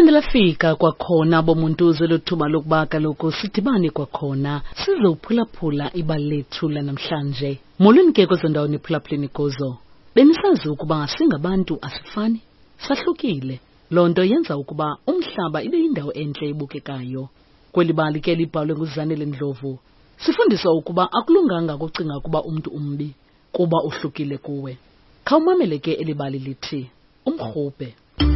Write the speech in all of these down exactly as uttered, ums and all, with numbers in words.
Lifane lafika kwakhona bomuntu zelothuba lokuba kaloku sidibane kwakhona sizophulaphula ibali lethu lanamhlanje. Molweni ke kwezindawo niphulaphuleni kuzo. Benisazi ukuba singabantu asifani, sahlukile. Loo nto yenza ukuba umhlaba ibe yindawo entle ebukekayo. Kweli bali ke libhalwe nguZanele Ndlovu, sifundiswa ukuba akulunganga ukucinga ukuba umuntu umbi kuba uhlukile kuwe. Khawumamele ke elibali lithi umrhube.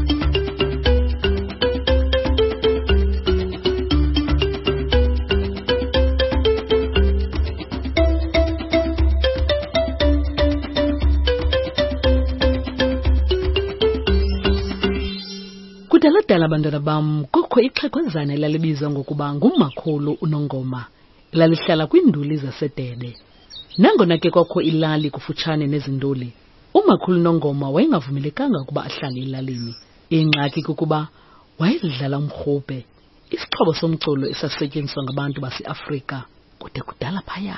Kudala abantwana bam kukho ixhekwezana elalibizwa ngokuba ngumakhulu uNongoma, elalihlala kwiinduli zaseDebe. Nangona ke kwakho ilali kufutshane nezinduli, umakhulu uNongoma wayengavumelekanga ukuba ahlale elalini. Ingxaki kukuba wayedlala umrhube, isixhobo somculo esasetyenziswa ngabantu baseAfrika kude kudala phaya.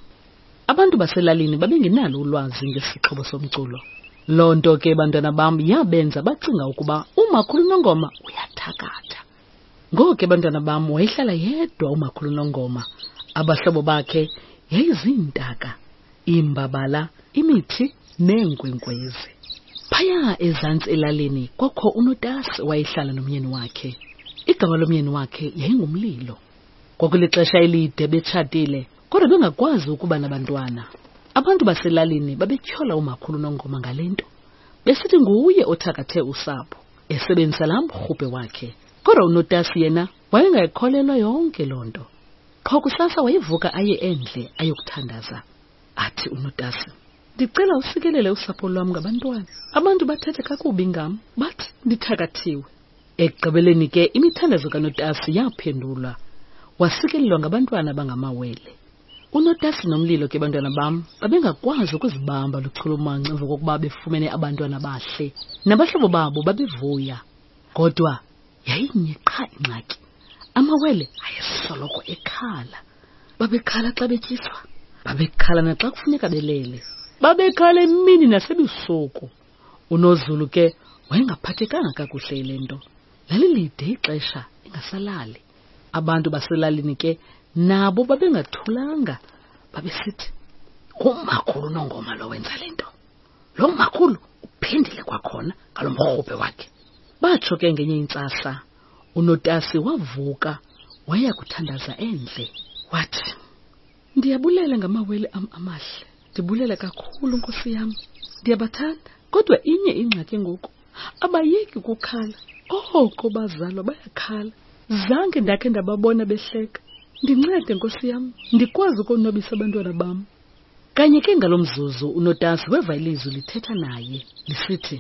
Abantu baselalini babengenalo ulwazi ngesixhobo somculo. Loo nto ke bantwana bam yabenza bacinga ukuba umakhulu uNongoma uyathakatha. Ngoko ke bantwana bam wayehlala yedwa umakhulu uNongoma. Abahlobo bakhe yayiziintaka, imbabala, imithi neenkwenkwezi. Phaya ezantsi elalini kwakho uNotasi wayehlala nomyeni wakhe. Igama lomyeni wakhe yayingumlilo. Kwakulixesha elide betshatile kodwa bengakwazi ukuba nabantwana. Abantu baselalini babetyhola umakhulu uNongoma ngalento. Besithi nguye othakathe usapho esebenzisa laa mrhube wakhe. Kodwa uNotasi yena wayengayikholelwa yonke loo nto. Qho kusasa wayevuka aye endle ayokuthandaza. Athi uNotasi, ndicela usikelele usapho lwam ngabantwana. Abantu bathethe kakubi ngam, bathi ndithakathiwe. Ekugqibeleni ke imithandazo kaNotasi yaphendulwa. Wasikelelwa ngabantwana bangamawele. uNotasi nomlilo ke bantwana bam babengakwazi ukuzibamba luchulumanco emva kokuba befumene abantwana bahle. Nabahlobo babo babevuya. Kodwa yayinye qha ingxaki. Amawele ayesoloko ekhala. Babekhala xa betyiswa, babekhala naxa kufuneka belele, babekhala emini nasebusuku. uNozulu ke wayengaphathekanga kakuhle ile nto. Lalilide ixesha ingasalali. Abantu baselalini ke nabo babengathulanga, babesithi umakhulu uNongoma lo wenza lento. Lo makhulu uphindile kwakhona ngalo mrhube wakhe. Batsho ke ngenye intsasa uNotasi wavuka waya kuthandaza endle. Wathi, ndiyabulela ngamawele am amahle, ndibulela kakhulu nkosi yam, ndiyabathanda. Kodwa inye ingxaki ngoku, abayeki ukukhala. Oko bazalwa bayakhala, zange ndakhe ndababona behleka. Ndincede nkosi yam, ndikwazi ukonwabisa abantwana bam. Kanye ke ngalo mzuzu uNotasi weva ilizwi lithetha naye lisithi,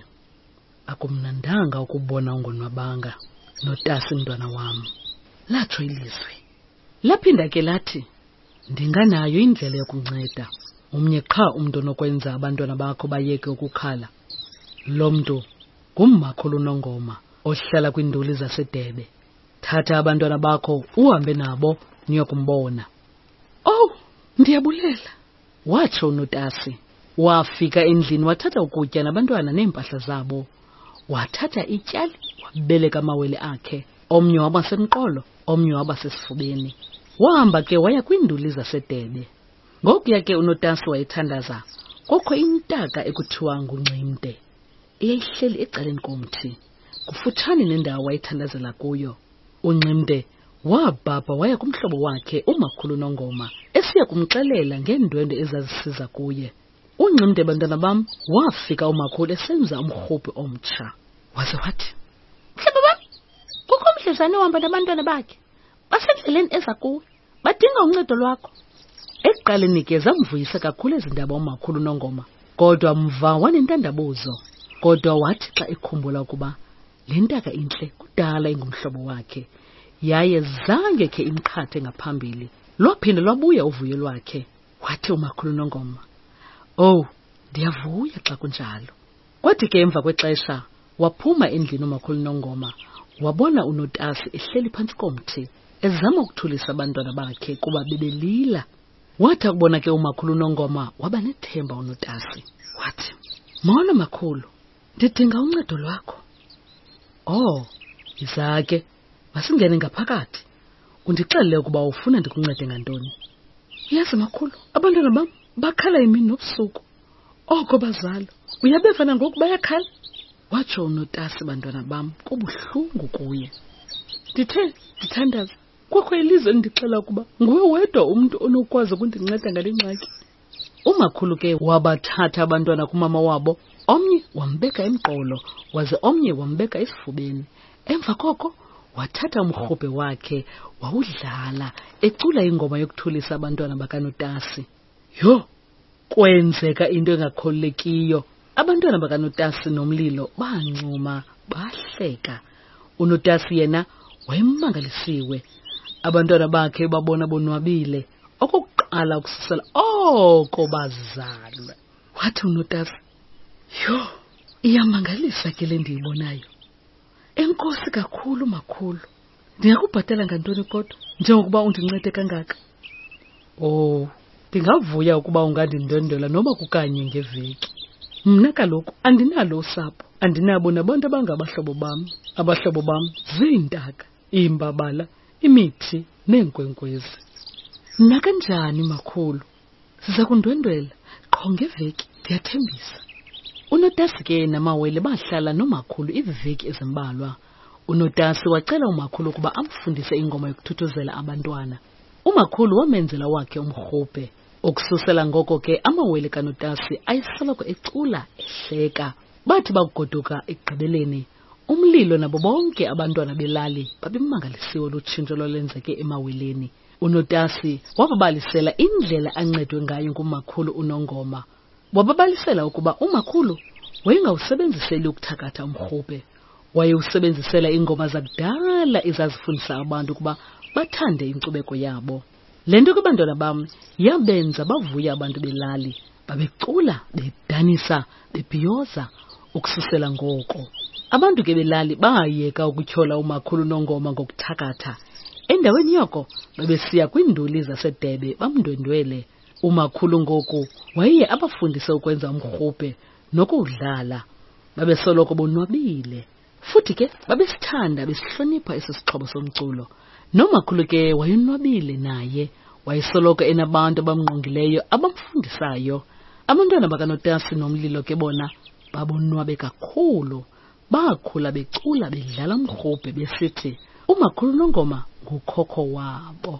akumnandanga ukubona ungonwabanga Notasi mntwana wam. Latsho ilizwi. Laphinda ke lathi, ndinganayo indlela yokunceda. Umnye qha umuntu onokwenza abantwana bakho bayeke ukukhala. Lo mntu ngumakhulu uNongoma ohlala kwiinduli zaseDebe. Thatha abantwana bakho uhambe nabo niyokumbona. Oh, ndiyabulela, watsho uNotasi. Wafika endlini wathatha ukutya nabantwana neempahla zabo. Wathatha ityali wabeleka amawele akhe, omnye waba semqolo, omnye waba sesifubeni. Wahamba ke waya kwiinduli zaseDebe. Ngokuya ke uNotasi wayethandaza, kukho intaka ekuthiwa nguNcimde eyayihleli ecaleni komthi kufutshane nendawo wayethandazela kuyo. uNcimde wabhabha waya kumhlobo wakhe umakhulu uNongoma esiya kumxelela ngeendwendwe ezazisiza kuye. uNcimde bantwana bam wafika umakhulu esenza umrhube omtsha. Waze wathi, mhlobo bam, kukho umdlezane ohamba nabantwana bakhe basendleleni eza kuwe, badinga uncedo lwakho. Ekuqaleni ke zamvuyisa kakhulu ezindaba umakhulu uNongoma, kodwa mva wanentandabuzo. Kodwa wathi xa ekhumbula ukuba le ntaka intle kudala ingumhlobo wakhe, yaye zange ke imqhathe ngaphambili, lwaphinda lwabuya uvuyo lwakhe. Wathi umakhulu uNongoma, oh, ndiyavuya xa kunjalo. Kwathi ke emva kwexesha waphuma endlini umakhulu uNongoma, wabona uNotasi ehleli phantsi komthi ezama ukuthulisa abantwana bakhe kuba bebelila. Wathi akubona ke umakhulu uNongoma waba nethemba uNotasi. Wathi, molo makhulu, ndidinga uncedo lwakho. Oh, Izake, masingene ngaphakathi. Undixelele ukuba ufuna ndikuncede ngantoni. Yazi makhulu, abantwana bam bakhala imini nobusuku. Oko bazalo, uyabeva ngoku bayakhala. Watsho uNotasi bantwana bam kubuhlungu kuye. Ndithe ndithandaza, kwakho ilizwe ndixela ukuba nguwe wedwa umuntu onokwazi ukundinceda ngale ngxaki. Umakhulu ke wabathatha abantwana kumama wabo, omnye wambeka emqolo, waze omnye wambeka esifubeni. Emva koko wathatha umrhubhe wakhe wawudlala ecula ingoma yokuthulisa abantwana bakaNotasi. Yho, kwenzeka into engakholekiyo. Abantwana bakaNotasi nomlilo bancuma bahleka. uNotasi yena wayemangalisiwe. Abantwana bakhe babona bonwabile okokuqala ukususela oko bazalwa. Wathi uNotasi, yho, iyamangalisa ke le ndiyibonayo. Enkosi kakhulu makhulu. Ndingakubhatala ngantoni kodwa njengokuba undincede kangaka? Oh, ndingavuya ukuba ungandindwendwela noba kukanye ngeveki. Mna kaloku andinalo usapho, andinabo nabantu abangabahlobo bam. Abahlobo bam ziintaka, iimbabala, imithi neenkwenkwezi. Nakanjani makhulu? Siza kundwendwela qho ngeveki, ndiyathembisa. uNotasi ke namawele bahlala nomakhulu iveki ezimbalwa. uNotasi wacela umakhulu ukuba amfundise ingoma yokuthuthuzela abantwana. Umakhulu wamenzela wakhe umrhubhe. Ukususela ngoko ke amawele kaNotasi ayisoloko ecula ehleka. Bathi bagoduka ekugqibeleni, umlilo nabo bonke abantwana belali babemangalisiwe lutshintsho lolenzeke emaweleni. uNotasi wababalisela indlela ancedwe ngayo ngumakhulu uNongoma. Wababalisela ukuba umakhulu wayengawusebenziseli ukuthakatha umrhubhe, wayewusebenzisela ingoma zakudala ezazifundisa abantu ukuba bathande inkcubeko yabo. Le nto kubantwana bam yabenza bavuya abantu belali, babecula, bedanisa, bebhiyoza. Ukususela ngoko abantu ke belali bayeka ukutyhola umakhulu uNongoma ngokuthakatha. Endaweni yoko babesiya kwiinduli zaseDebe bamndwendwele. Umakhulu ngoku waye abafundise ukwenza umrhubhe nokuwudlala. Babesoloko bonwabile, futhi ke babesithanda besihlonipha esi sixhobo somculo. Nomakhulu ke wayonwabile naye, wayesoloko enabantu abamngqongileyo abamfundisayo. Abantwana bakaNotasi nomlilo ke bona babonwabe kakhulu. Bakhula becula bedlala umrhubhe besithi umakhulu uNongoma ngukhokho wabo.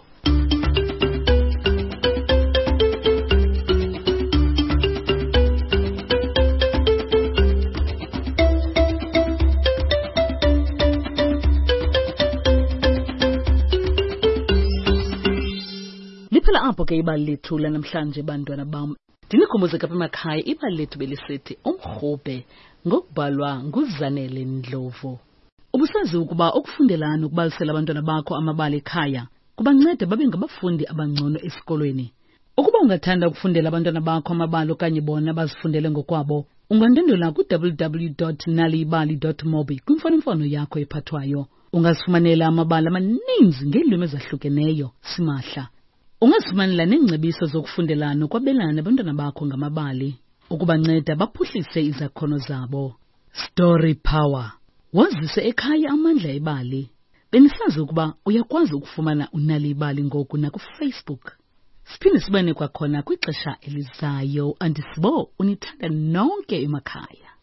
Liphela apho ke ibali lethu lanamhlanje bantwana bam. Ndinikhumbuze kapha emakhaya ibali lethu belisithi umrhubhe, ngokubhalwa nguZanele Ndlovu. Ubusazi ukuba ukufundelana ukubalisela abantwana bakho amabali ekhaya kubanceda babe ngabafundi abangcono esikolweni. Ukuba ungathanda ukufundela abantwana bakho amabali okanye bona bazifundele ngokwabo, ungandwendwela ku w w w dot nalibali dot mobi kwimfonomfono yakho ephathwayo. Ungazifumanela amabali amaninzi ngeelwimi ezahlukeneyo simahla. Ungazifumanela neengcebiso zokufundelana ukwabelana abantwana bakho ngamabali, ukubanceda baphuhlise izakhono zabo. Story Power. Wazise ekhaya amandla ebali. Benisazi ukuba uyakwazi ukufumana uNalibali ngoku nakuFacebook. Siphinde sibane kwakhona kwixesha elizayo. Andisibo unithanda nonke emakhaya.